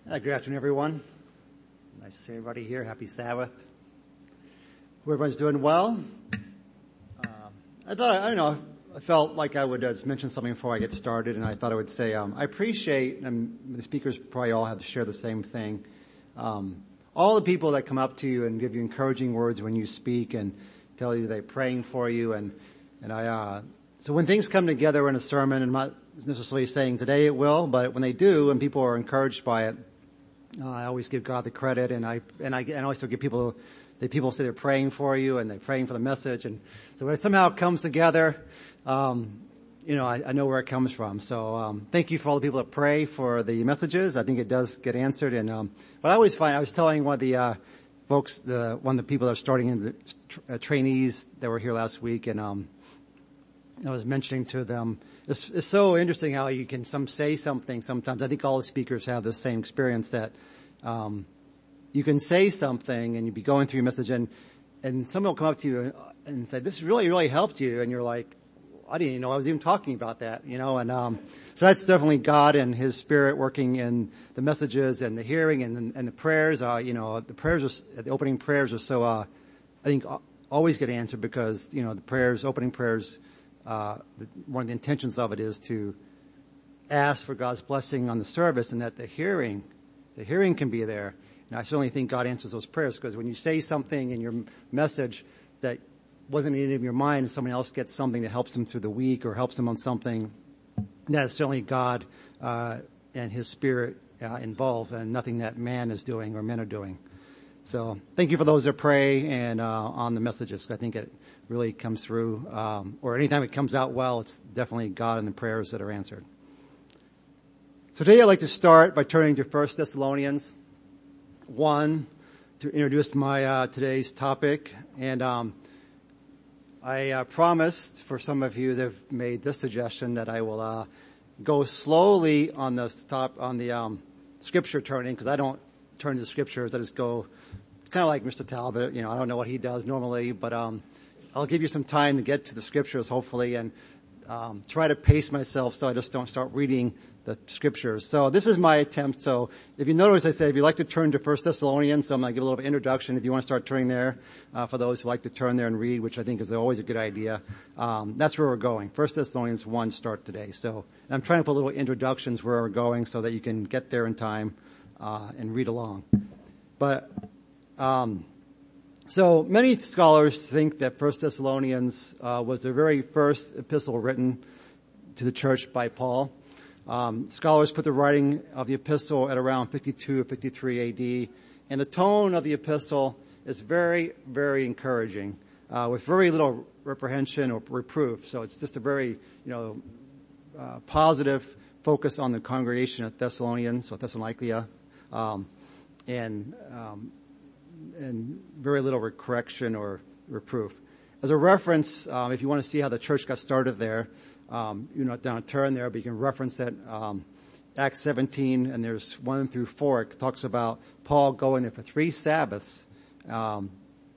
Good afternoon, everyone. Nice to see everybody here. Happy Sabbath. Hope everyone's doing well. I felt like I would just mention something before I get started, and I thought I would say I appreciate, and the speakers probably all have to share the same thing, all the people that come up to you and give you encouraging words when you speak and tell you they're praying for you. So when things come together in a sermon, and I'm not necessarily saying today it will, but when they do and people are encouraged by it, I always give God the credit, and I also give people say they're praying for you and they're praying for the message, and so when it somehow comes together, I know where it comes from. So thank you for all the people that pray for the messages. I think it does get answered. And but I always find, I was telling one of the folks, one of the people that are starting in the trainees that were here last week, and I was mentioning to them, it's so interesting how you can say something sometimes. I think all the speakers have the same experience that you can say something and you'd be going through your message and someone will come up to you and say, this really, really helped you. And you're like, I didn't even know I was even talking about that, and so that's definitely God and His Spirit working in the messages and the hearing and the prayers. The prayers, the opening prayers are so, I think always get answered because, the opening prayers, one of the intentions of it is to ask for God's blessing on the service, and that the hearing can be there. And I certainly think God answers those prayers, because when you say something in your message that wasn't in your mind and someone else gets something that helps them through the week or helps them on something, that's certainly God and His Spirit involved, and nothing that man is doing or men are doing. So thank you for those that pray and on the messages. I think it really comes through, or anytime it comes out well, it's definitely God and the prayers that are answered. So today I'd like to start by turning to 1 Thessalonians 1 to introduce my today's topic. And I promised for some of you that have made this suggestion that I will go slowly on the scripture turning, because I don't turn to the scriptures. I just go kind of like Mr. Talbot. I don't know what he does normally, but I'll give you some time to get to the scriptures, hopefully, and try to pace myself so I just don't start reading the scriptures. So this is my attempt. So if you notice, I said if you like to turn to 1 Thessalonians, so I'm going to give a little bit of introduction if you want to start turning there, for those who like to turn there and read, which I think is always a good idea. That's where we're going. 1 Thessalonians 1 start today. So I'm trying to put little introductions where we're going so that you can get there in time and read along. But so many scholars think that 1 Thessalonians was the very first epistle written to the church by Paul. Scholars put the writing of the epistle at around 52 or 53 AD, and the tone of the epistle is very, very encouraging, with very little reprehension or reproof. So it's just a very, positive focus on the congregation of Thessalonians or Thessalonica, and very little correction or reproof. As a reference, if you want to see how the church got started there, you're not down a turn there, but you can reference it. Acts 17, and there's 1 through 4. It talks about Paul going there for 3 Sabbaths, and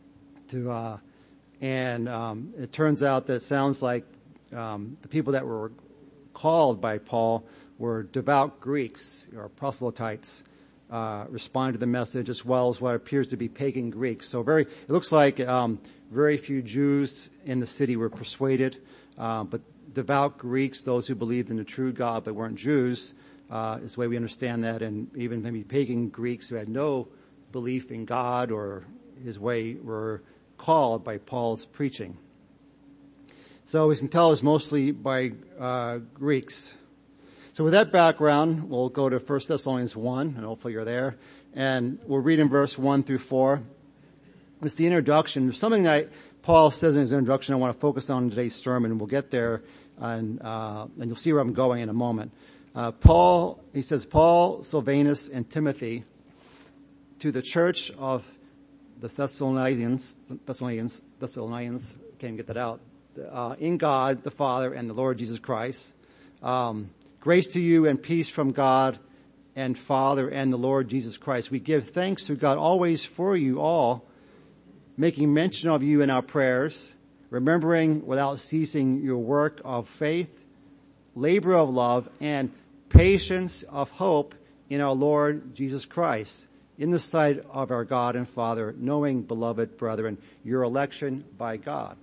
it turns out that it sounds like the people that were called by Paul were devout Greeks or proselytes, responded to the message, as well as what appears to be pagan Greeks. So it looks like very few Jews in the city were persuaded, but devout Greeks, those who believed in the true God but weren't Jews, is the way we understand that, and even maybe pagan Greeks who had no belief in God or His way were called by Paul's preaching. So we can tell it's mostly by Greeks. So with that background, we'll go to 1 Thessalonians 1, and hopefully you're there, and we'll read in verse 1 through 4. It's the introduction. There's something that Paul says in his introduction I want to focus on in today's sermon, and we'll get there, and you'll see where I'm going in a moment. He says, Paul, Silvanus, and Timothy, to the church of the Thessalonians, can't get that out, in God the Father and the Lord Jesus Christ. Grace to you and peace from God and Father and the Lord Jesus Christ. We give thanks to God always for you all, making mention of you in our prayers, remembering without ceasing your work of faith, labor of love, and patience of hope in our Lord Jesus Christ, in the sight of our God and Father, knowing, beloved brethren, your election by God.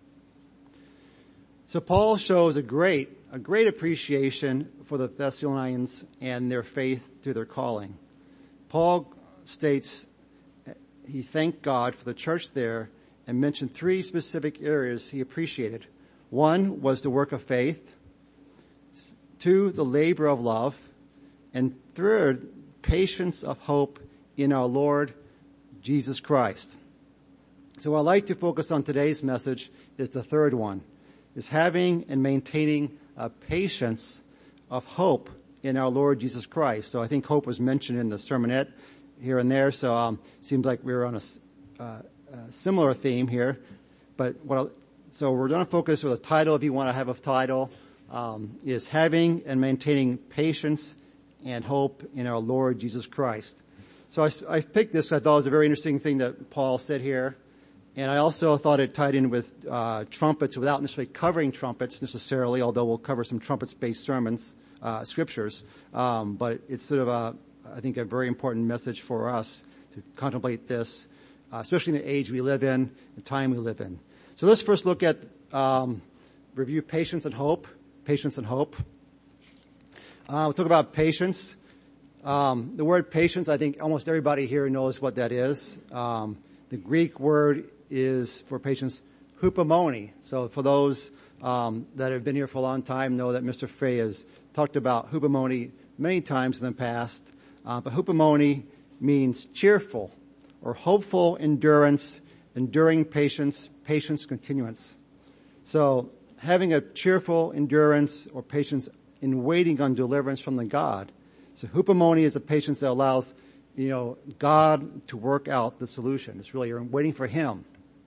So Paul shows a great appreciation for the Thessalonians and their faith to their calling. Paul states he thanked God for the church there and mentioned 3 specific areas he appreciated. 1 was the work of faith. 2, the labor of love. And 3rd, patience of hope in our Lord Jesus Christ. So what I'd like to focus on today's message is the 3rd one, is having and maintaining a patience of hope in our Lord Jesus Christ. So I think hope was mentioned in the sermonette here and there, so seems like we're on a similar theme here. But so we're going to focus with a title, if you want to have a title, is having and maintaining patience and hope in our Lord Jesus Christ. So I picked this. I thought it was a very interesting thing that Paul said here. And I also thought it tied in with trumpets without necessarily covering trumpets necessarily, although we'll cover some trumpets-based sermons, scriptures. But it's sort of I think a very important message for us to contemplate this, especially in the age we live in, the time we live in. So let's first look at, review patience and hope. Patience and hope. We'll talk about patience. The word patience, I think almost everybody here knows what that is. The Greek word is for patience, hupomone. So for those that have been here for a long time know that Mr. Frey has talked about hupomone many times in the past. But hupomone means cheerful or hopeful endurance, enduring patience, patience continuance. So having a cheerful endurance or patience in waiting on deliverance from the God. So hupomone is a patience that allows, God to work out the solution. It's really you're waiting for Him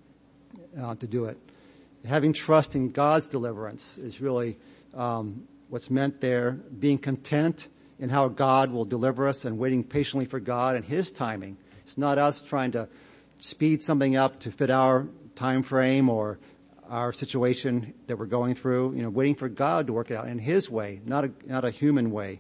to do it. Having trust in God's deliverance is really what's meant there. Being content in how God will deliver us and waiting patiently for God and His timing. It's not us trying to speed something up to fit our time frame or our situation that we're going through. Waiting for God to work it out in His way, not a human way.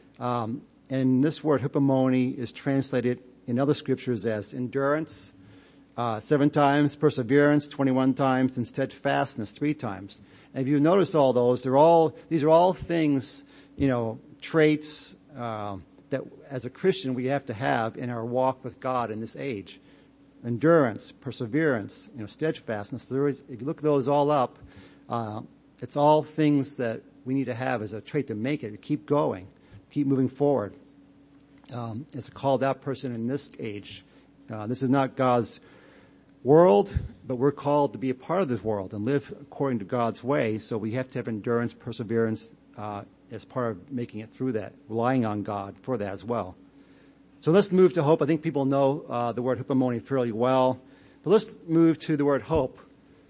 And this word hupomone is translated in other scriptures as endurance, 7 times, perseverance 21 times, and steadfastness 3 times. And if you notice all those, these are all things, traits that as a Christian we have to have in our walk with God in this age. Endurance, perseverance, steadfastness. If you look those all up, it's all things that we need to have as a trait to make it, to keep going, keep moving forward. As a called out person in this age. This is not God's world, but we're called to be a part of this world and live according to God's way. So we have to have endurance, perseverance, as part of making it through that, relying on God for that as well. So let's move to hope. I think people know the word hupomone fairly well. But let's move to the word hope.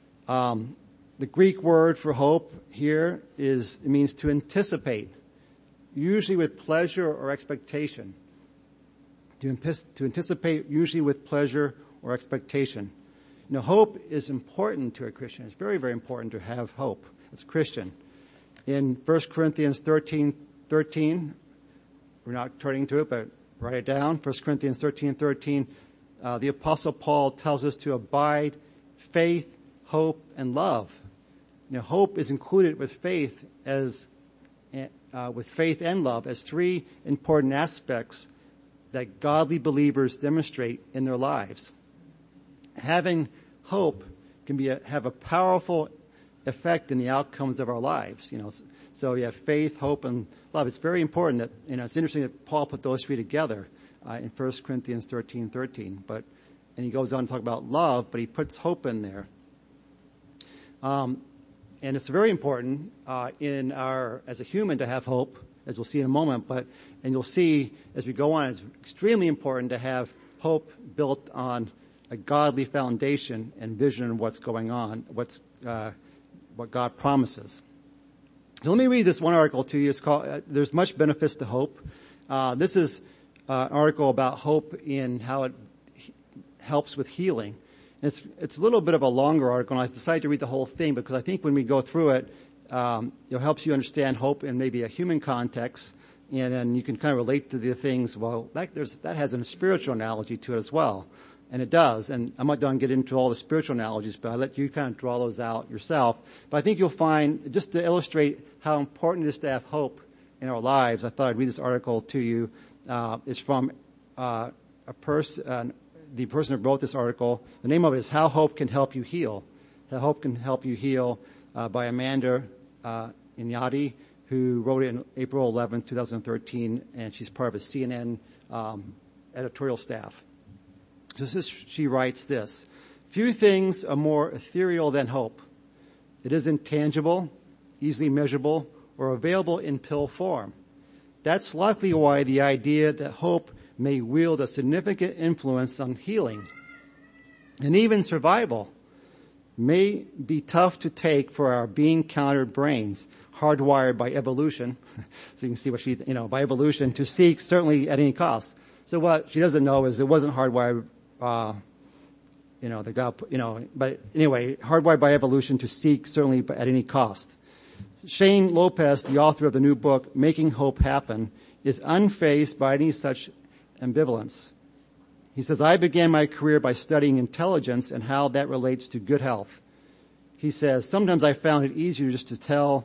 The Greek word for hope here it means to anticipate, usually with pleasure or expectation. To anticipate, usually with pleasure or expectation. Hope is important to a Christian. It's very, very important to have hope as a Christian. In 1 Corinthians 13:13, we're not turning to it, but write it down. 1 Corinthians 13:13, the Apostle Paul tells us to abide faith, hope, and love. Hope is included with faith and love as 3 important aspects that godly believers demonstrate in their lives. Having hope can have a powerful effect in the outcomes of our lives. So you have faith, hope, and love. It's very important that it's interesting that Paul put those 3 together in 1 Corinthians 13:13. And he goes on to talk about love, but he puts hope in there. And it's very important as a human to have hope, as we'll see in a moment. And you'll see as we go on, it's extremely important to have hope built on a godly foundation and vision of what's going on, what God promises. So let me read this one article to you. It's called "There's Much Benefits to Hope." This is an article about hope in how it helps with healing. And it's a little bit of a longer article, and I decided to read the whole thing because I think when we go through it, it helps you understand hope in maybe a human context, And then you can kind of relate to the things, well, that has a spiritual analogy to it as well. And it does. And I'm not going to get into all the spiritual analogies, but I'll let you kind of draw those out yourself. But I think you'll find, just to illustrate how important it is to have hope in our lives, I thought I'd read this article to you. It's from the person who wrote this article. The name of it is How Hope Can Help You Heal. How Hope Can Help You Heal by Amanda Inyati, who wrote it in April 11, 2013, and she's part of a CNN editorial staff. She writes this: few things are more ethereal than hope. It is intangible, easily measurable, or available in pill form. That's likely why the idea that hope may wield a significant influence on healing and even survival may be tough to take for our being-countered brains, hardwired by evolution. So you can see what by evolution, to seek certainly at any cost. So what she doesn't know is it wasn't hardwired, but anyway, hardwired by evolution to seek certainly at any cost. Shane Lopez, the author of the new book, Making Hope Happen, is unfazed by any such ambivalence. He says, I began my career by studying intelligence and how that relates to good health. He says, sometimes I found it easier just to tell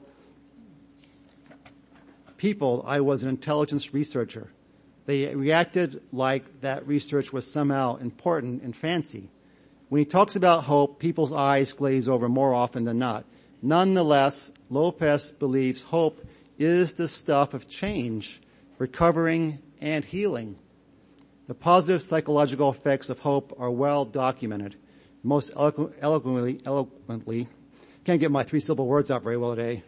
people I was an intelligence researcher. They reacted like that research was somehow important and fancy. When he talks about hope, people's eyes glaze over more often than not. Nonetheless, Lopez believes hope is the stuff of change, recovering, and healing. The positive psychological effects of hope are well documented. Most eloquently, can't get my three-syllable words out very well today.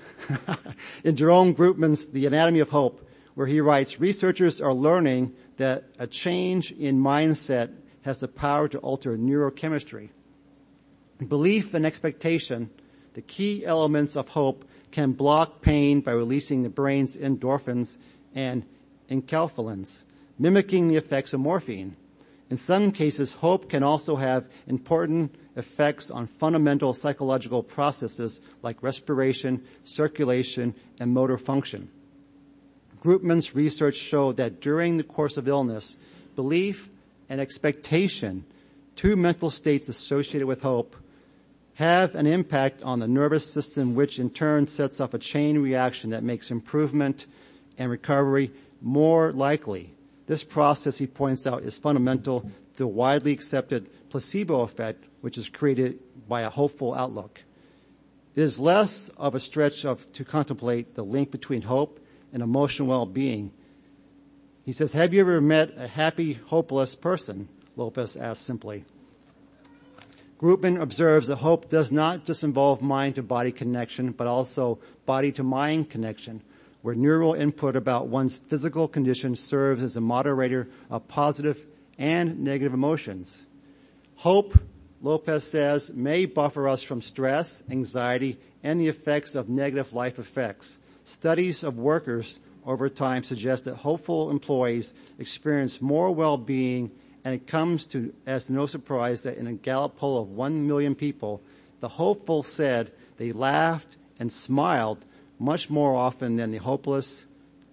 In Jerome Groopman's The Anatomy of Hope, where he writes, researchers are learning that a change in mindset has the power to alter neurochemistry. Belief and expectation, the key elements of hope, can block pain by releasing the brain's endorphins and enkephalins, mimicking the effects of morphine. In some cases, hope can also have important effects on fundamental psychological processes like respiration, circulation, and motor function. Groopman's research showed that during the course of illness, belief and expectation, two mental states associated with hope, have an impact on the nervous system, which in turn sets off a chain reaction that makes improvement and recovery more likely. This process, he points out, is fundamental to the widely accepted placebo effect, which is created by a hopeful outlook. It is less of a stretch to contemplate the link between hope and emotional well-being. He says, have you ever met a happy, hopeless person? Lopez asks simply. Groopman observes that hope does not just involve mind-to-body connection, but also body-to-mind connection, where neural input about one's physical condition serves as a moderator of positive and negative emotions. Hope, Lopez says, may buffer us from stress, anxiety, and the effects of negative life effects. Studies of workers over time suggest that hopeful employees experience more well-being, and it comes to as no surprise that in a Gallup poll of 1 million people, the hopeful said they laughed and smiled much more often than the hopeless.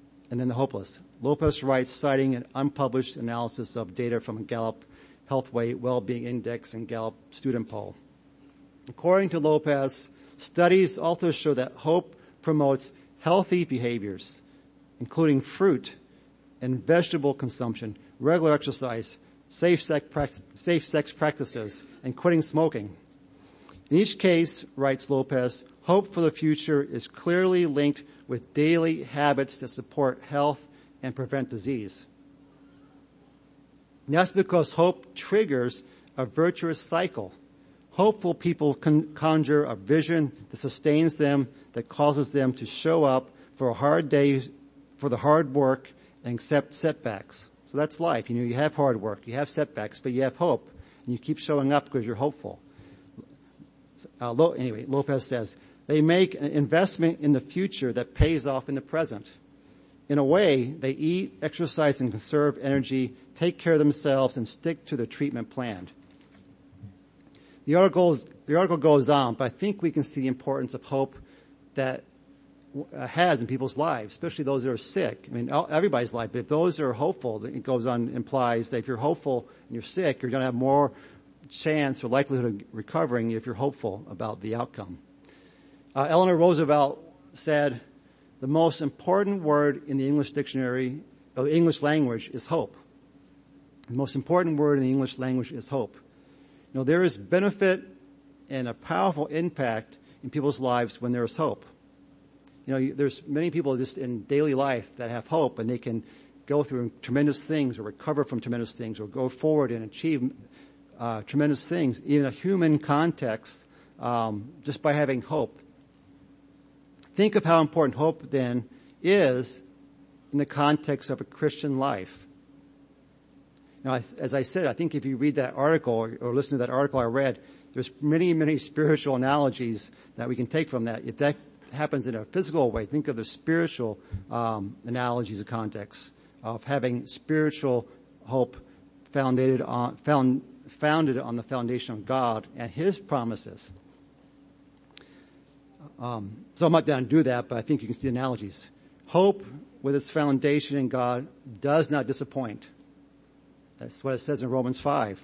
Lopez writes, citing an unpublished analysis of data from a Gallup Healthway Wellbeing Index and Gallup student poll. According to Lopez, studies also show that hope promotes healthy behaviors, including fruit and vegetable consumption, regular exercise, safe sex practices, and quitting smoking. In each case, writes Lopez, hope for the future is clearly linked with daily habits that support health and prevent disease. And that's because hope triggers a virtuous cycle. Hopeful people conjure a vision that sustains them, that causes them to show up for a hard day, for the hard work, and accept setbacks. So that's life. You have hard work, you have setbacks, but you have hope, and you keep showing up because you're hopeful. Anyway, Lopez says, they make an investment in the future that pays off in the present. In a way, they eat, exercise, and conserve energy, take care of themselves, and stick to the treatment plan. The article goes on, but I think we can see the importance of hope that has in people's lives, especially those that are sick. I mean, everybody's life, but if those that are hopeful, it goes on, implies that if you're hopeful and you're sick, you're going to have more chance or likelihood of recovering if you're hopeful about the outcome. Eleanor Roosevelt said, the most important word in the English dictionary, or the English language, is hope. The most important word in the English language is hope. There is benefit and a powerful impact in people's lives when there is hope. There's many people just in daily life that have hope, and they can go through tremendous things or recover from tremendous things or go forward and achieve tremendous things in a human context just by having hope. Think of how important hope then is in the context of a Christian life. Now, as I said, I think if you read that article or listen to that article I read, there's many, many spiritual analogies that we can take from that. If that happens in a physical way, think of the spiritual analogies of context of having spiritual hope founded on the foundation of God and His promises. So I'm not going to do that, but I think you can see the analogies. Hope with its foundation in God does not disappoint. That's what it says in Romans 5.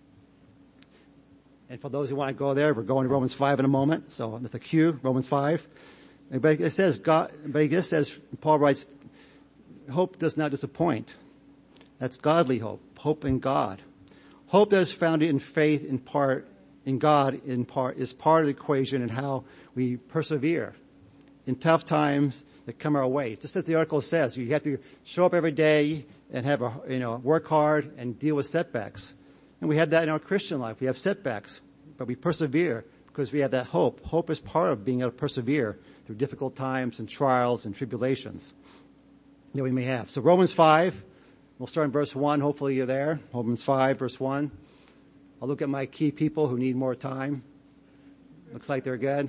And for those who want to go there, we're going to Romans 5 in a moment. So that's a cue, Romans 5. But it says Paul writes, hope does not disappoint. That's godly hope. Hope in God. Hope that is founded in faith in God is part of the equation in how we persevere in tough times that come our way. Just as the article says, you have to show up every day and work hard and deal with setbacks. And we have that in our Christian life. We have setbacks, but we persevere because we have that hope. Hope is part of being able to persevere through difficult times and trials and tribulations that we may have. So Romans 5, we'll start in verse 1. Hopefully you're there. Romans 5, verse 1. I'll look at my key people who need more time. Looks like they're good.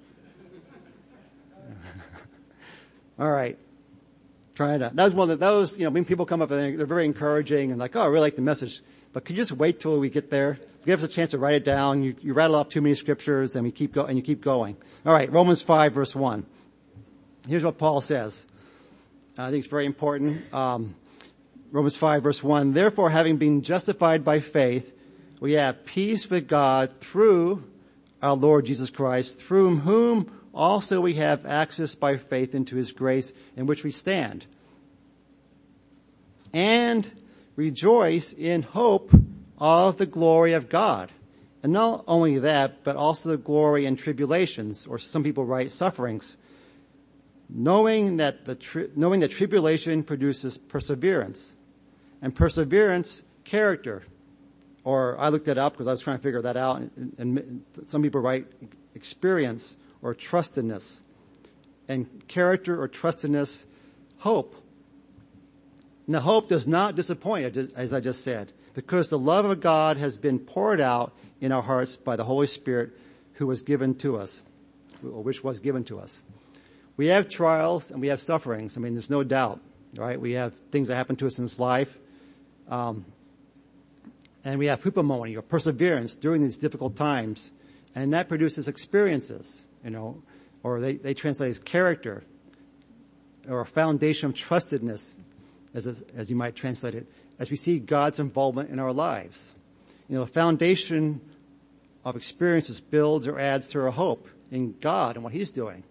All right. Try it out. That was one of those, when people come up and they're very encouraging and like, oh, I really like the message. But could you just wait till we get there? Give us a chance to write it down. You rattle off too many scriptures and you keep going. All right. Romans 5 verse 1. Here's what Paul says. I think it's very important. Romans 5 verse 1. Therefore, having been justified by faith, we have peace with God through our Lord Jesus Christ, through whom also we have access by faith into His grace in which we stand. And rejoice in hope of the glory of God. And not only that, but also the glory in tribulations, or some people write sufferings, knowing that tribulation produces perseverance, and perseverance, character. Or I looked it up because I was trying to figure that out, and some people write experience or trustedness, and character or trustedness, hope. Now, hope does not disappoint, as I just said, because the love of God has been poured out in our hearts by the Holy Spirit who was given to us, or which was given to us. We have trials and we have sufferings. I mean, there's no doubt, right? We have things that happen to us in this life. And we have hupomone, or perseverance during these difficult times. And that produces experiences, or they translate as character, or a foundation of trustedness, as you might translate it, as we see God's involvement in our lives. The foundation of experiences builds or adds to our hope in God and what He's doing.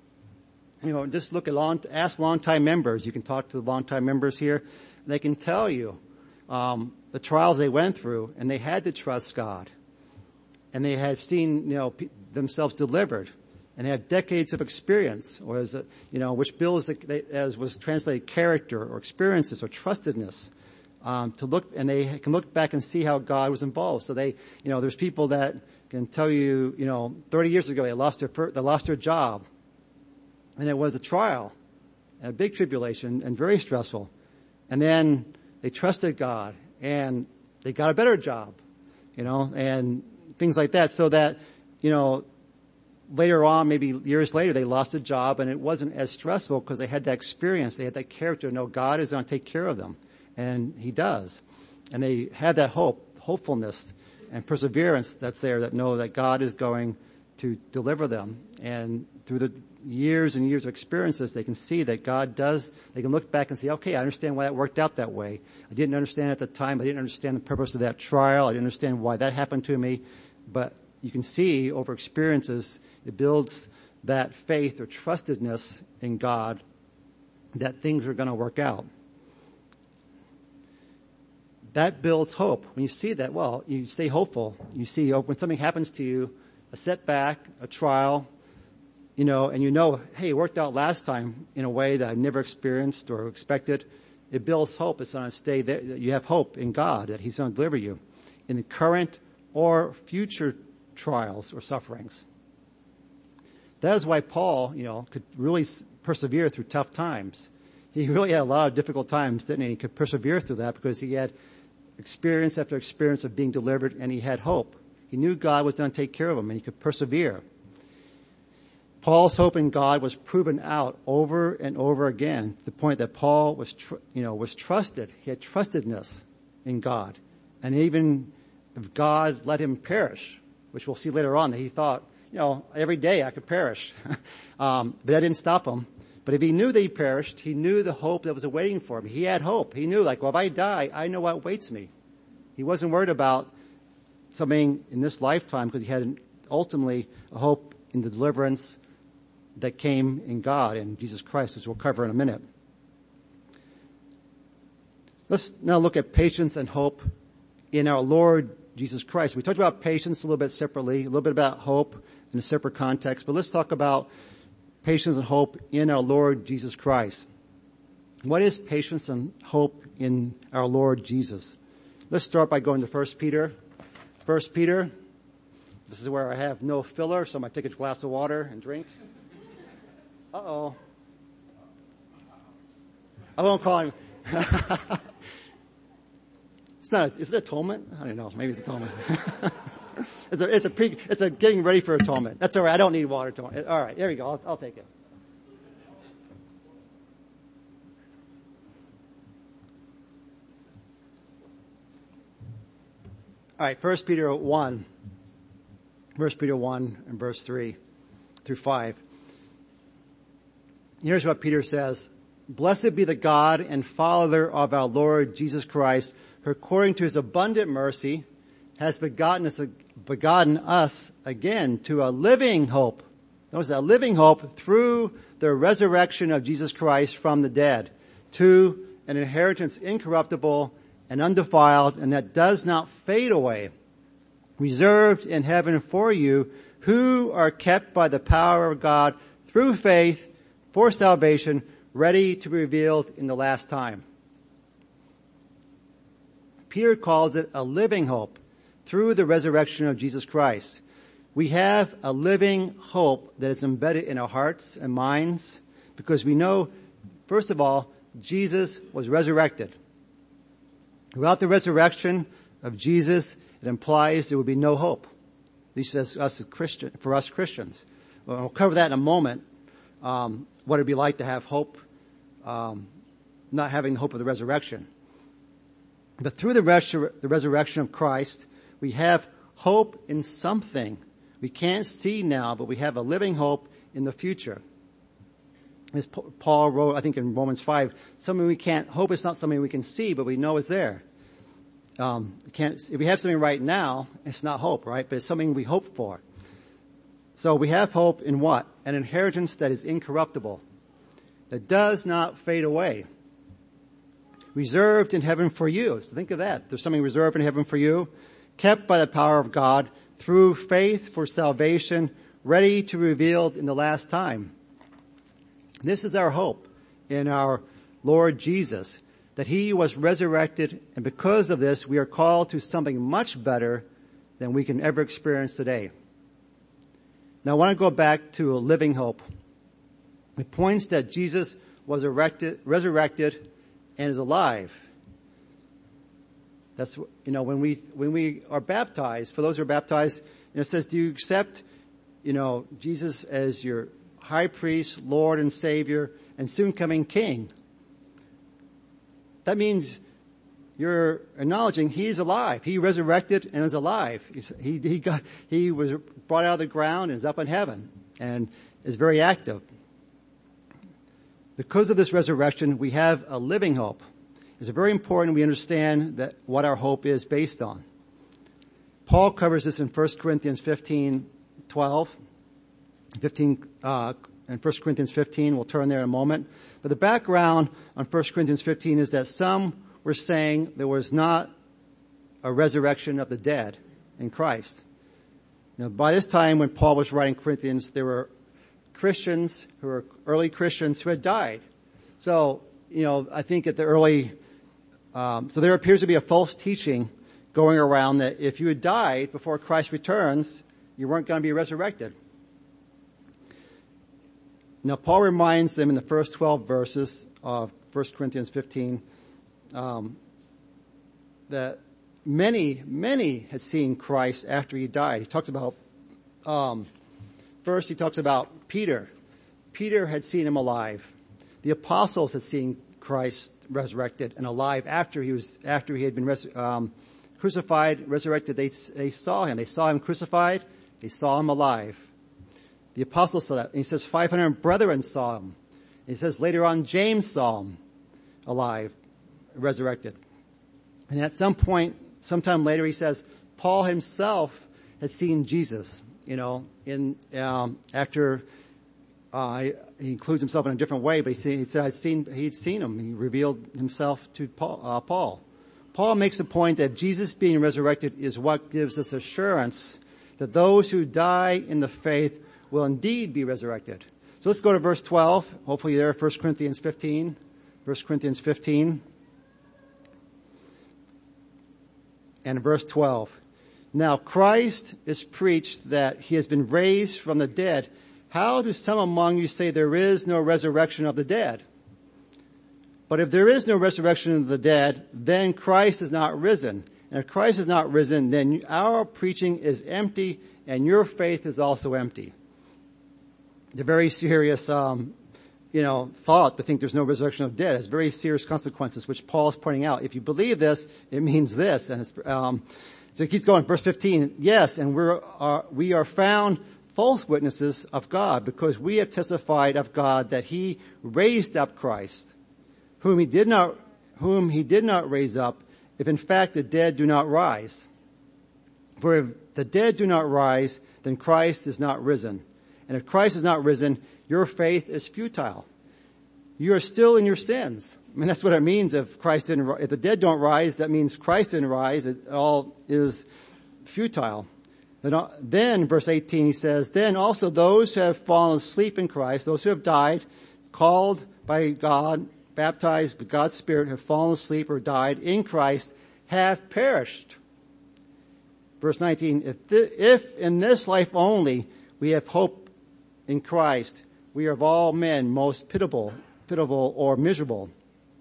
Just ask longtime members. You can talk to the longtime members here. And they can tell you the trials they went through, and they had to trust God. And they had seen, themselves delivered. And they have decades of experience, or which builds, as was translated, character or experiences or trustedness, and they can look back and see how God was involved. So there's people that can tell you, 30 years ago they lost their job. And it was a trial, and a big tribulation, and very stressful. And then they trusted God, and they got a better job, and things like that. So that, later on, maybe years later, they lost a job, and it wasn't as stressful because they had that experience. They had that character. No, God is going to take care of them, and He does. And they had that hopefulness, and perseverance that's there, that know that God is going to deliver them. And through the years and years of experiences, they can see that God does, they can look back and say, okay, I understand why that worked out that way. I didn't understand at the time. I didn't understand the purpose of that trial. I didn't understand why that happened to me. But you can see over experiences, it builds that faith or trustedness in God that things are going to work out. That builds hope. When you see that, well, you stay hopeful. You see when something happens to you, a setback, a trial, and hey, it worked out last time in a way that I've never experienced or expected. It builds hope. It's going to stay there. You have hope in God that He's going to deliver you in the current or future trials or sufferings. That is why Paul, could really persevere through tough times. He really had a lot of difficult times, didn't he? He could persevere through that because he had experience after experience of being delivered, and he had hope. He knew God was going to take care of him, and he could persevere. Paul's hope in God was proven out over and over again to the point that Paul was trusted. He had trustedness in God. And even if God let him perish, which we'll see later on, that he thought, every day I could perish. But that didn't stop him. But if he knew that he perished, he knew the hope that was awaiting for him. He had hope. He knew, if I die, I know what awaits me. He wasn't worried about something in this lifetime because he had ultimately a hope in the deliverance that came in God and Jesus Christ, which we'll cover in a minute. Let's now look at patience and hope in our Lord Jesus Christ. We talked about patience a little bit separately, a little bit about hope in a separate context, but let's talk about patience and hope in our Lord Jesus Christ. What is patience and hope in our Lord Jesus? Let's start by going to 1 Peter. 1 Peter, this is where I have no filler, so I'm going to take a glass of water and drink. Uh-oh. I won't call him. Is it atonement? I don't know. Maybe it's atonement. It's a getting ready for atonement. That's all right. I don't need water atonement. All right. There we go. I'll take it. All right. 1 Peter 1 and verse 3 through 5. Here's what Peter says. Blessed be the God and Father of our Lord Jesus Christ, who according to His abundant mercy has begotten us again to a living hope. Notice a living hope through the resurrection of Jesus Christ from the dead, to an inheritance incorruptible and undefiled, and that does not fade away, reserved in heaven for you, who are kept by the power of God through faith for salvation, ready to be revealed in the last time. Peter calls it a living hope through the resurrection of Jesus Christ. We have a living hope that is embedded in our hearts and minds because we know, first of all, Jesus was resurrected. Without the resurrection of Jesus, it implies there would be no hope. At least for us Christians. We'll cover that in a moment. What it'd be like to have hope, not having the hope of the resurrection. But through the resurrection of Christ, we have hope in something. We can't see now, but we have a living hope in the future. As Paul wrote, I think in Romans 5, something we can't, hope is not something we can see, but we know is there. If we have something right now, it's not hope, right? But it's something we hope for. So we have hope in what? An inheritance that is incorruptible, that does not fade away. Reserved in heaven for you. So think of that. There's something reserved in heaven for you, kept by the power of God through faith for salvation, ready to be revealed in the last time. This is our hope in our Lord Jesus, that He was resurrected, and because of this, we are called to something much better than we can ever experience today. Now I want to go back to a living hope. It points that Jesus was resurrected and is alive. That's, when we are baptized, for those who are baptized, it says, do you accept, Jesus as your high priest, Lord and Savior, and soon coming King? That means, you're acknowledging He's alive. He resurrected and is alive. He was brought out of the ground and is up in heaven and is very active. Because of this resurrection, we have a living hope. It's very important we understand that what our hope is based on. Paul covers this in 1 Corinthians 15:12. In 1 Corinthians 15, we'll turn there in a moment. But the background on 1 Corinthians 15 is that some were saying there was not a resurrection of the dead in Christ. Now, by this time when Paul was writing Corinthians, there were Christians who were early Christians who had died. So, I think at the early, so there appears to be a false teaching going around that if you had died before Christ returns, you weren't going to be resurrected. Now, Paul reminds them in the first 12 verses of 1 Corinthians 15 that many had seen Christ after he died. He talks about, first he talks about Peter. Peter had seen him alive. The apostles had seen Christ resurrected and alive after he had been crucified, resurrected. They saw him. They saw him crucified. They saw him alive. The apostles saw that. And he says 500 brethren saw him. And he says later on James saw him alive, resurrected. And at some point, sometime later, he says Paul himself had seen Jesus. After he includes himself in a different way, but he said he'd seen him. He revealed himself to Paul. Paul makes the point that Jesus being resurrected is what gives us assurance that those who die in the faith will indeed be resurrected. So let's go to verse 12. Hopefully there, 1 Corinthians 15. 1 Corinthians 15. And verse 12. Now Christ is preached that he has been raised from the dead. How do some among you say there is no resurrection of the dead? But if there is no resurrection of the dead, then Christ is not risen. And if Christ is not risen, then our preaching is empty and your faith is also empty. The very serious, thought to think there's no resurrection of the dead has very serious consequences, which Paul is pointing out. If you believe this, it means this. And so it keeps going. Verse 15. Yes, and we are found false witnesses of God because we have testified of God that he raised up Christ, whom he did not raise up, if in fact the dead do not rise. For if the dead do not rise, then Christ is not risen. And if Christ is not risen, your faith is futile. You are still in your sins. I mean, that's what it means if the dead don't rise, that means Christ didn't rise. It all is futile. Then, verse 18, he says, then also those who have fallen asleep in Christ, those who have died, called by God, baptized with God's Spirit, have fallen asleep or died in Christ, have perished. Verse 19, if in this life only we have hope in Christ, we are of all men most pitiable or miserable.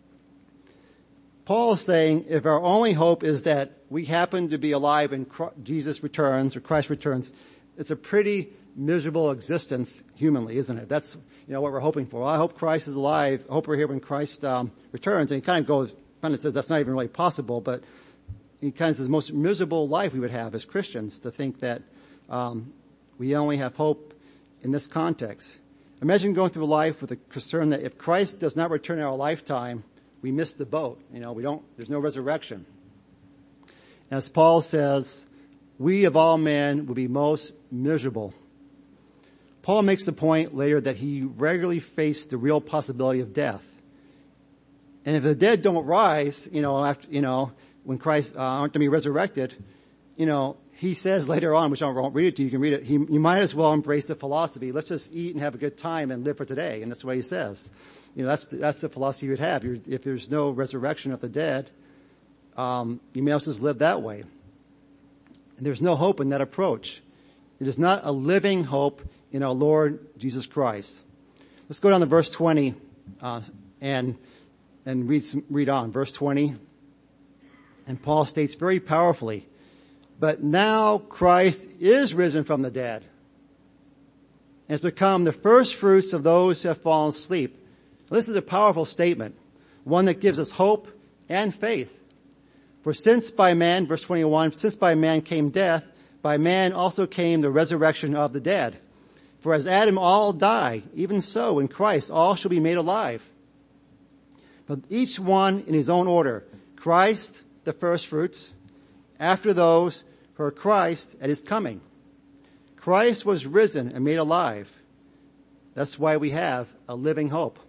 Paul is saying if our only hope is that we happen to be alive and Jesus returns or Christ returns, it's a pretty miserable existence humanly, isn't it? That's, what we're hoping for. Well, I hope Christ is alive. I hope we're here when Christ returns. And he kind of says that's not even really possible, but he kind of says the most miserable life we would have as Christians to think that we only have hope in this context. Imagine going through life with the concern that if Christ does not return in our lifetime, we miss the boat. There's no resurrection. As Paul says, we of all men will be most miserable. Paul makes the point later that he regularly faced the real possibility of death. And if the dead don't rise, when Christ aren't to be resurrected, he says later on, which I won't read it to you, you can read it, you might as well embrace the philosophy. Let's just eat and have a good time and live for today. And that's what he says. That's the philosophy you would have. If there's no resurrection of the dead, you may also just live that way. And there's no hope in that approach. It is not a living hope in our Lord Jesus Christ. Let's go down to verse 20, and read on. Verse 20. And Paul states very powerfully, but now Christ is risen from the dead and has become the first fruits of those who have fallen asleep. Well, this is a powerful statement, one that gives us hope and faith. For since by man, verse 21, since by man came death, by man also came the resurrection of the dead. For as Adam all die, even so in Christ all shall be made alive. But each one in his own order. Christ, the first fruits, after those who are Christ at his coming. Christ was risen and made alive. That's why we have a living hope.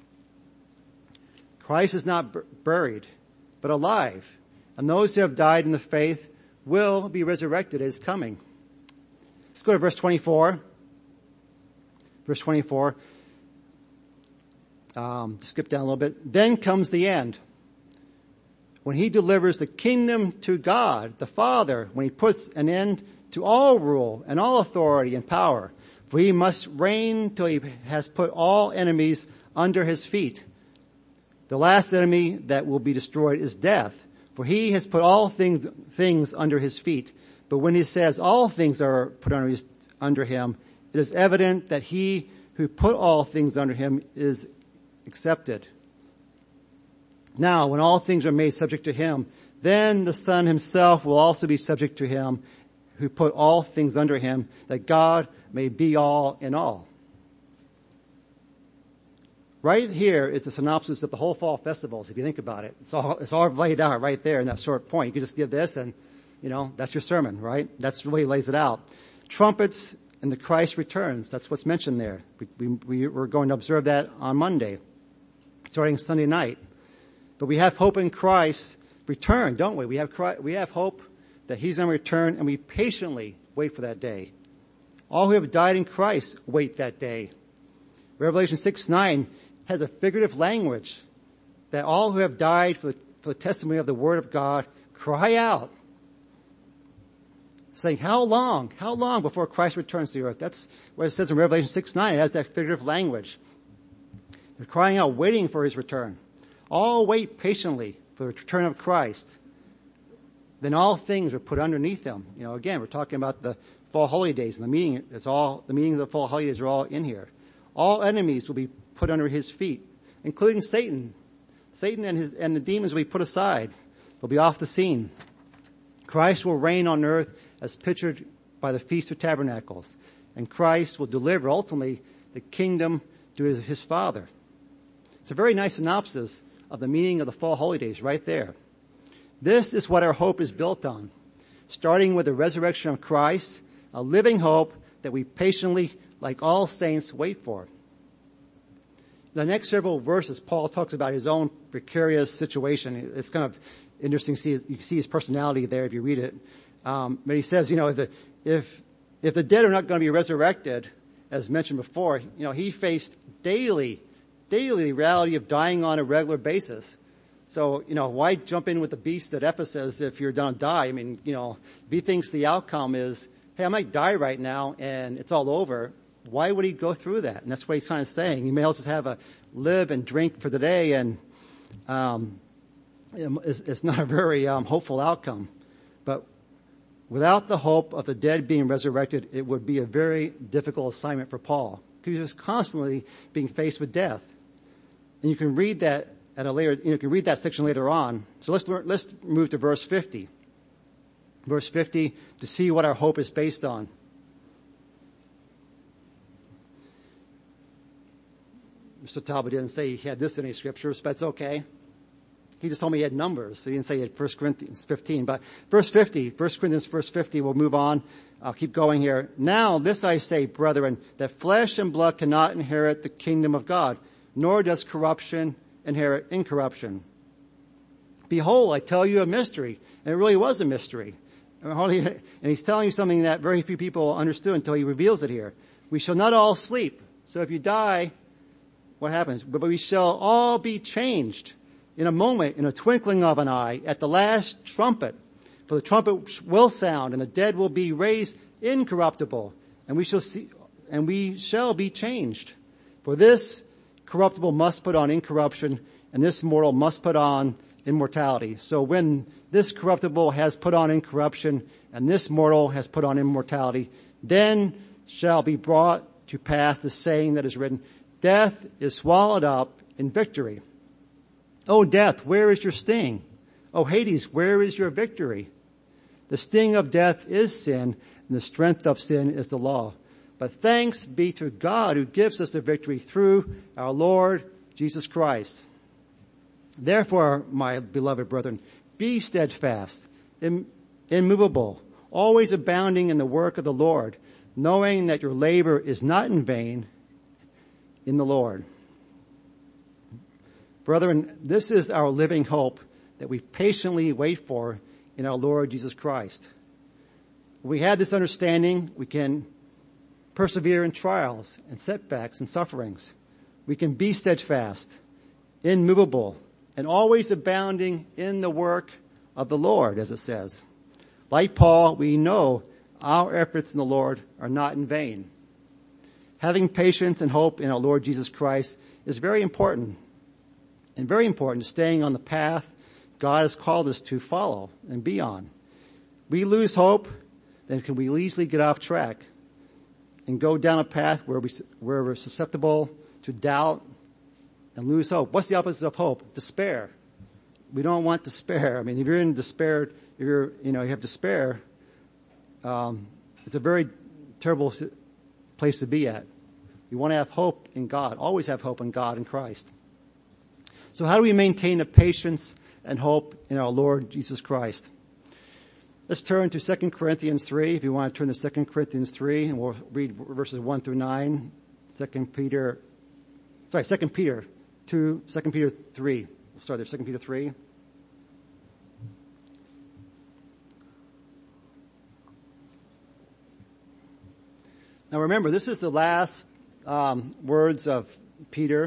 Christ is not buried, but alive. And those who have died in the faith will be resurrected at his coming. Let's go to verse 24. Verse 24. Skip down a little bit. Then comes the end. When he delivers the kingdom to God, the Father, when he puts an end to all rule and all authority and power. For he must reign till he has put all enemies under his feet. The last enemy that will be destroyed is death. For he has put all things under his feet. But when he says all things are put under him, it is evident that he who put all things under him is accepted. Now, when all things are made subject to him, then the Son himself will also be subject to him who put all things under him, that God may be all in all. Right here is the synopsis of the whole fall festivals, if you think about it. It's all laid out right there in that short point. You can just give this and, that's your sermon, right? That's the way he lays it out. Trumpets and the Christ returns. That's what's mentioned there. We're going to observe that on Monday, starting Sunday night. But we have hope in Christ's return, don't we? We have hope that he's going to return, and we patiently wait for that day. All who have died in Christ wait that day. Revelation 6:9 has a figurative language that all who have died for the testimony of the word of God cry out, saying, how long before Christ returns to the earth? That's what it says in Revelation 6:9. It has that figurative language. They're crying out, waiting for his return. All wait patiently for the return of Christ. Then all things are put underneath him. Again, we're talking about the fall holy days and the meaning of the fall holy days are all in here. All enemies will be put under his feet, including Satan. Satan and the demons will be put aside. They'll be off the scene. Christ will reign on earth as pictured by the Feast of Tabernacles. And Christ will deliver ultimately the kingdom to his Father. It's a very nice synopsis of the meaning of the fall holy days right there. This is what our hope is built on. Starting with the resurrection of Christ, a living hope that we patiently, like all saints, wait for. The next several verses, Paul talks about his own precarious situation. It's kind of interesting to see. You can see his personality there if you read it. But he says, if the dead are not going to be resurrected, as mentioned before, he faced daily the reality of dying on a regular basis. So, why jump in with the beast at Ephesus if you're going to die? I mean, he thinks the outcome is, hey, I might die right now and it's all over. Why would he go through that? And that's what he's kind of saying. He may also have a live and drink for the day, and it's not a very hopeful outcome. But without the hope of the dead being resurrected, it would be a very difficult assignment for Paul, because he was constantly being faced with death. And you can read that you can read that section later on. So let's move to verse 50. Verse 50 to see what our hope is based on. Mr. Talbot didn't say he had this in any scriptures, but it's okay. He just told me he had numbers, so he didn't say he had 1 Corinthians 15. But verse 50, 1 Corinthians verse 50, we'll move on. I'll keep going here. Now this I say, brethren, that flesh and blood cannot inherit the kingdom of God, nor does corruption inherit incorruption. Behold, I tell you a mystery. And it really was a mystery. And he's telling you something that very few people understood until he reveals it here. We shall not all sleep. So if you die, what happens? But we shall all be changed in a moment, in a twinkling of an eye, at the last trumpet. For the trumpet will sound, and the dead will be raised incorruptible, and we shall be changed. For this corruptible must put on incorruption, and this mortal must put on immortality. So when this corruptible has put on incorruption, and this mortal has put on immortality, then shall be brought to pass the saying that is written, death is swallowed up in victory. O death, where is your sting? O Hades, where is your victory? The sting of death is sin, and the strength of sin is the law. But thanks be to God who gives us the victory through our Lord Jesus Christ. Therefore, my beloved brethren, be steadfast, immovable, always abounding in the work of the Lord, knowing that your labor is not in vain in the Lord. Brethren, this is our living hope that we patiently wait for in our Lord Jesus Christ. When we have this understanding, we can persevere in trials and setbacks and sufferings. We can be steadfast, immovable, and always abounding in the work of the Lord, as it says. Like Paul, we know our efforts in the Lord are not in vain. Having patience and hope in our Lord Jesus Christ is very important, and very important to staying on the path God has called us to follow and be on. We lose hope, then we easily get off track and go down a path where we're susceptible to doubt and lose hope. What's the opposite of hope? Despair. We don't want despair. I mean, if you're in despair, you have despair, it's a very terrible place to be at. We want to have hope in God, always have hope in God and Christ. So how do we maintain a patience and hope in our Lord Jesus Christ? Let's turn to 2 Corinthians 3. If you want to turn to 2 Corinthians 3, and we'll read verses 1 through 9. 2 Peter 3. We'll start there, 2 Peter 3. Now remember, this is the last words of Peter.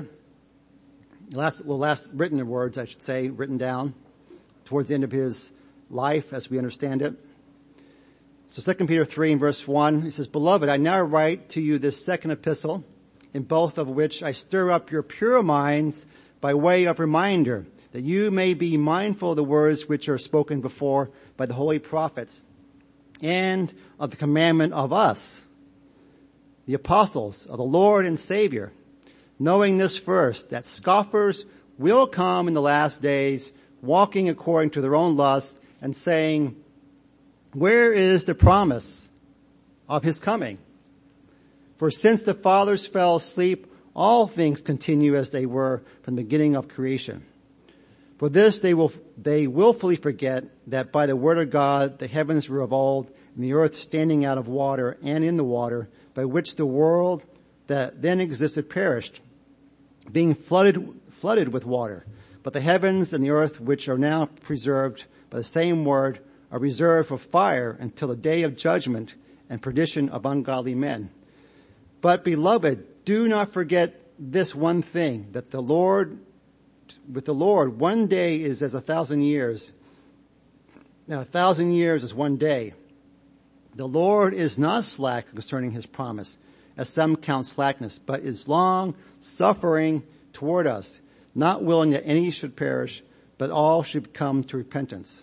Last written words, I should say, written down towards the end of his life as we understand it. So 2 Peter 3 and verse 1, he says, Beloved, I now write to you this second epistle, in both of which I stir up your pure minds by way of reminder, that you may be mindful of the words which are spoken before by the holy prophets, and of the commandment of us, the apostles of the Lord and Savior, knowing this first, that scoffers will come in the last days, walking according to their own lust, and saying, Where is the promise of his coming? For since the fathers fell asleep, all things continue as they were from the beginning of creation. For this they willfully forget that by the word of God the heavens were of old, and the earth standing out of water and in the water, by which the world that then existed perished, being flooded with water. But the heavens and the earth, which are now preserved by the same word, are reserved for fire until the day of judgment and perdition of ungodly men. But beloved, do not forget this one thing, that with the Lord, one day is as 1,000 years, and 1,000 years is one day. The Lord is not slack concerning his promise, as some count slackness, but is long suffering toward us, not willing that any should perish, but all should come to repentance.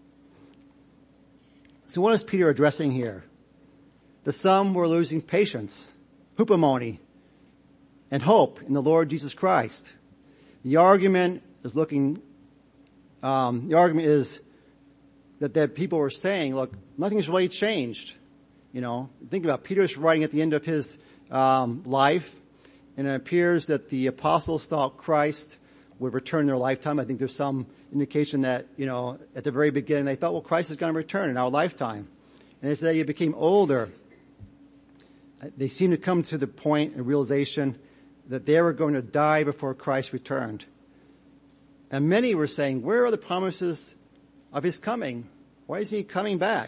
So what is Peter addressing here? The some were losing patience, hupomone, and hope in the Lord Jesus Christ. The argument is that people were saying, look, nothing's really changed. Think about it. Peter's writing at the end of his life, and it appears that the apostles thought Christ would return in their lifetime. I think there's some indication that, at the very beginning they thought, well, Christ is going to return in our lifetime. And as they became older, they seemed to come to the point and realization that they were going to die before Christ returned. And many were saying, where are the promises of his coming? Why isn't he coming back?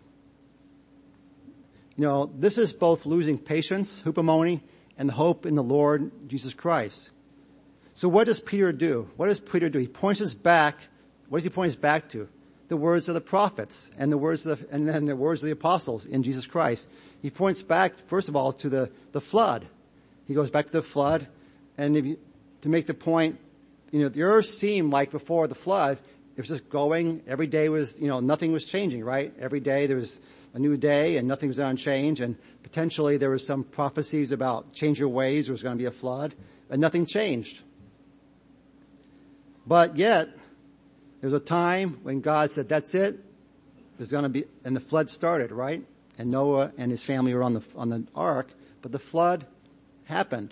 This is both losing patience, hupomone, and the hope in the Lord Jesus Christ. So what does Peter do? What does Peter do? He points us back. What does he point us back to? The words of the prophets and then the words of the apostles in Jesus Christ. He points back, first of all, to the flood. He goes back to the flood, and to make the point, the earth seemed like before the flood, it was just going, every day was, nothing was changing, right? Every day there was a new day and nothing was on change, and potentially there was some prophecies about change your ways, there was going to be a flood, and nothing changed. But yet, There was a time when God said, that's it. There's going to be, and the flood started, right? And Noah and his family were on the ark, but the flood happened.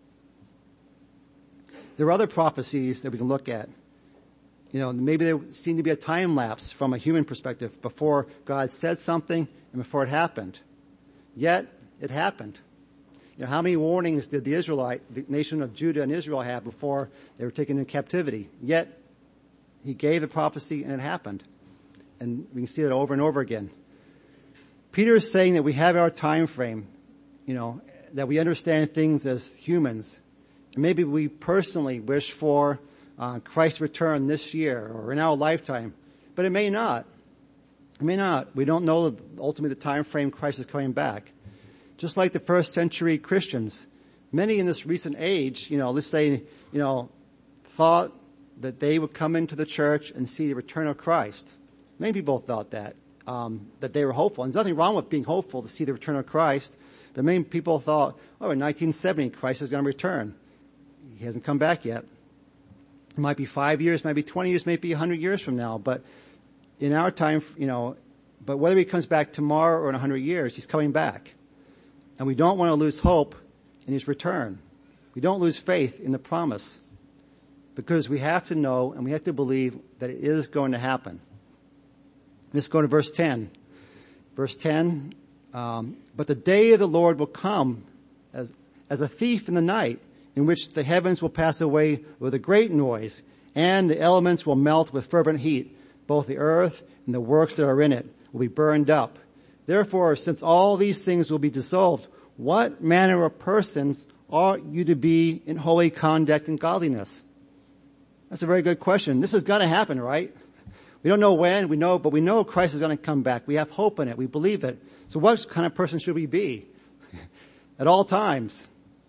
There are other prophecies that we can look at. Maybe there seemed to be a time lapse from a human perspective before God said something and before it happened. Yet, it happened. How many warnings did the nation of Judah and Israel have before they were taken into captivity? Yet, he gave the prophecy and it happened. And we can see it over and over again. Peter is saying that we have our time frame, that we understand things as humans. And maybe we personally wish for Christ's return this year or in our lifetime, but it may not. It may not. We don't know ultimately the time frame Christ is coming back. Just like the first century Christians, many in this recent age, let's say, thought that they would come into the church and see the return of Christ. Many people thought that they were hopeful. And there's nothing wrong with being hopeful to see the return of Christ. But many people thought, in 1970, Christ is going to return. He hasn't come back yet. It might be 5 years, might be 20 years, maybe 100 years from now. But in our time, but whether he comes back tomorrow or in 100 years, he's coming back. And we don't want to lose hope in his return. We don't lose faith in the promise. Because we have to know and we have to believe that it is going to happen. Let's go to verse 10. Verse 10, but the day of the Lord will come as a thief in the night, in which the heavens will pass away with a great noise, and the elements will melt with fervent heat. Both the earth and the works that are in it will be burned up. Therefore, since all these things will be dissolved, what manner of persons ought you to be in holy conduct and godliness? That's a very good question. This is going to happen, right? We don't know when, but we know Christ is going to come back. We have hope in it. We believe it. So what kind of person should we be? At all times.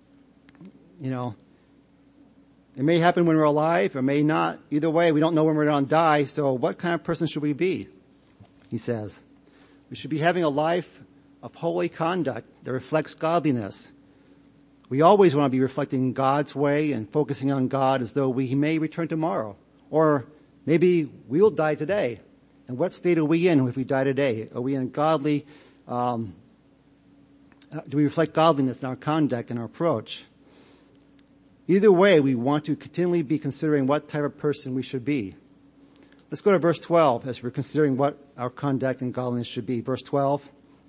It may happen when we're alive, or may not. Either way, we don't know when we're going to die. So what kind of person should we be? He says. We should be having a life of holy conduct that reflects godliness. We always want to be reflecting God's way and focusing on God as though He may return tomorrow. Or maybe we'll die today. And what state are we in if we die today? Are we in godly, do we reflect godliness in our conduct and our approach? Either way, we want to continually be considering what type of person we should be. Let's go to verse 12 as we're considering what our conduct and godliness should be. Verse 12.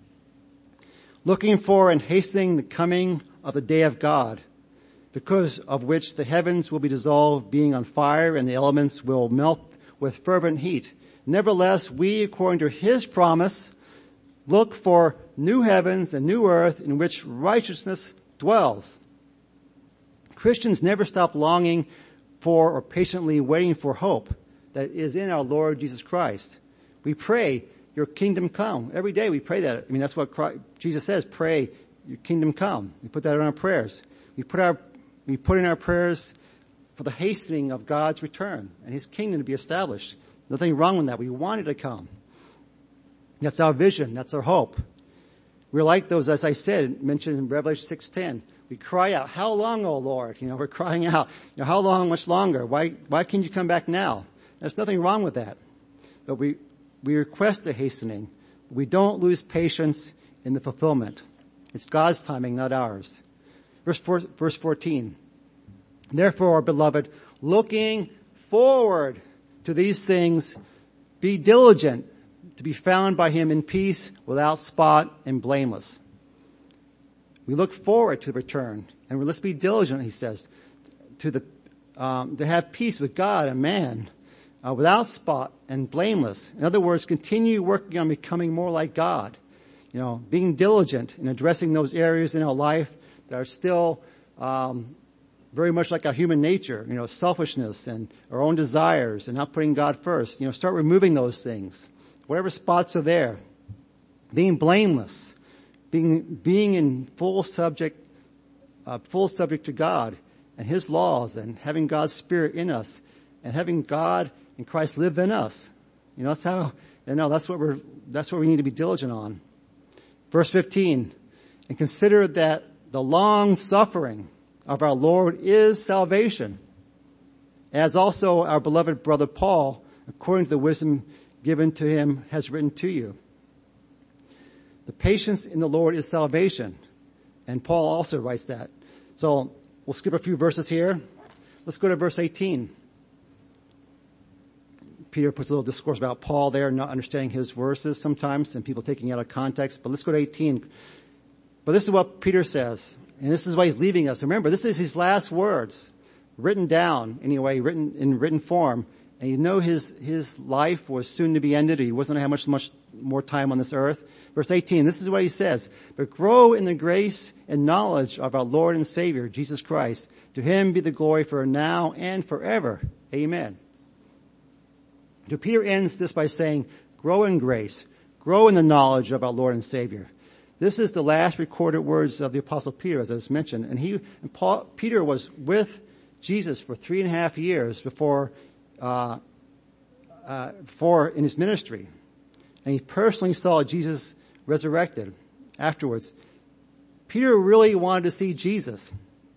Looking for and hastening the coming of the day of God, because of which the heavens will be dissolved, being on fire, and the elements will melt with fervent heat. Nevertheless, we, according to His promise, look for new heavens and new earth in which righteousness dwells. Christians never stop longing for or patiently waiting for hope that is in our Lord Jesus Christ. We pray, your kingdom come. Every day we pray that. That's what Jesus says, pray, your kingdom come. We put that in our prayers. We put in our prayers for the hastening of God's return and His kingdom to be established. Nothing wrong with that. We want it to come. That's our vision. That's our hope. We're like those, as I said, mentioned in Revelation 6:10. We cry out, how long, O Lord? We're crying out, how long, much longer? Why can't you come back now? There's nothing wrong with that. But we request the hastening. We don't lose patience in the fulfillment. It's God's timing, not ours. Verse 14. Therefore, beloved, looking forward to these things, be diligent to be found by Him in peace, without spot and blameless. We look forward to the return, and let's be diligent, he says, to have peace with God and man, without spot and blameless. In other words, continue working on becoming more like God. Being diligent in addressing those areas in our life that are still very much like our human nature, selfishness and our own desires and not putting God first. Start removing those things. Whatever spots are there. Being blameless. Being in full subject to God and His laws, and having God's Spirit in us, and having God and Christ live in us. That's what we need to be diligent on. Verse 15, and consider that the long suffering of our Lord is salvation, as also our beloved brother Paul, according to the wisdom given to him, has written to you. The patience in the Lord is salvation. And Paul also writes that. So we'll skip a few verses here. Let's go to verse 18. Peter puts a little discourse about Paul there, not understanding his verses sometimes, and people taking it out of context. But let's go to 18. But this is what Peter says, and this is why he's leaving us. Remember, this is his last words, written down anyway, written in written form. And you know his life was soon to be ended. He wasn't going to have much more time on this earth. Verse 18, this is what he says. But grow in the grace and knowledge of our Lord and Savior, Jesus Christ. To him be the glory for now and forever. Amen. So Peter ends this by saying, grow in grace, grow in the knowledge of our Lord and Savior. This is the last recorded words of the Apostle Peter, as I just mentioned. And Peter was with Jesus for 3.5 years before in his ministry. And he personally saw Jesus resurrected afterwards. Peter really wanted to see Jesus.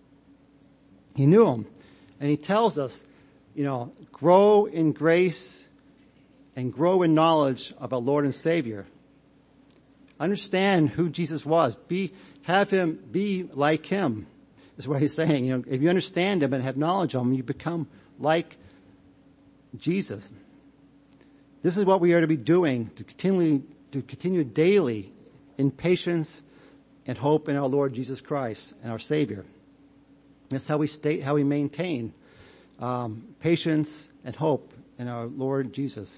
He knew him. And he tells us, grow in grace and grow in knowledge of our Lord and Savior. Understand who Jesus was. Have him be like him, is what he's saying. If you understand him and have knowledge of him, you become like Jesus. This is what we are to be doing, to continue daily in patience and hope in our Lord Jesus Christ and our Savior. That's how we maintain patience and hope in our Lord Jesus.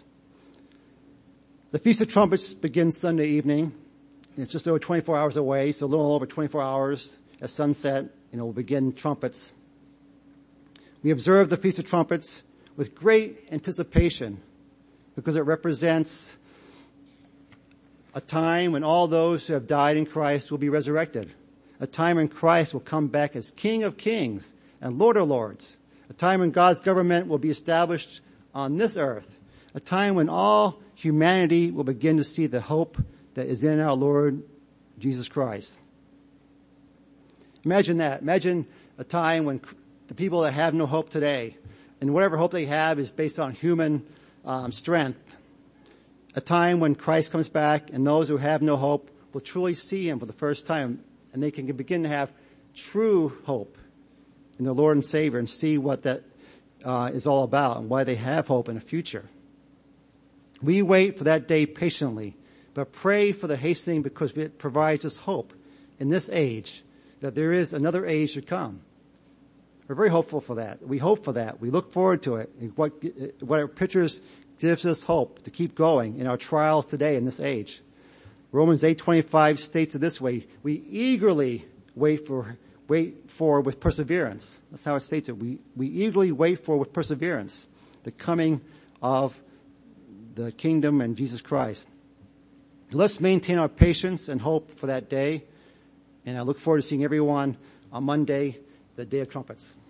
The Feast of Trumpets begins Sunday evening. It's just over 24 hours away, so a little over 24 hours at sunset, we'll begin trumpets. We observe the Feast of Trumpets with great anticipation because it represents a time when all those who have died in Christ will be resurrected. A time when Christ will come back as King of Kings and Lord of Lords. A time when God's government will be established on this earth. A time when all humanity will begin to see the hope that is in our Lord Jesus Christ. Imagine that. Imagine a time when the people that have no hope today, and whatever hope they have is based on human strength. A time when Christ comes back and those who have no hope will truly see him for the first time, and they can begin to have true hope in the Lord and Savior and see what that is all about and why they have hope in the future. We wait for that day patiently, but pray for the hastening because it provides us hope in this age that there is another age to come. We're very hopeful for that. We hope for that. We look forward to it. What our pictures gives us hope to keep going in our trials today in this age. Romans 8:25 states it this way: we eagerly wait for with perseverance. That's how it states it. We eagerly wait for with perseverance the coming of the kingdom and Jesus Christ. Let's maintain our patience and hope for that day. And I look forward to seeing everyone on Monday, the Day of Trumpets.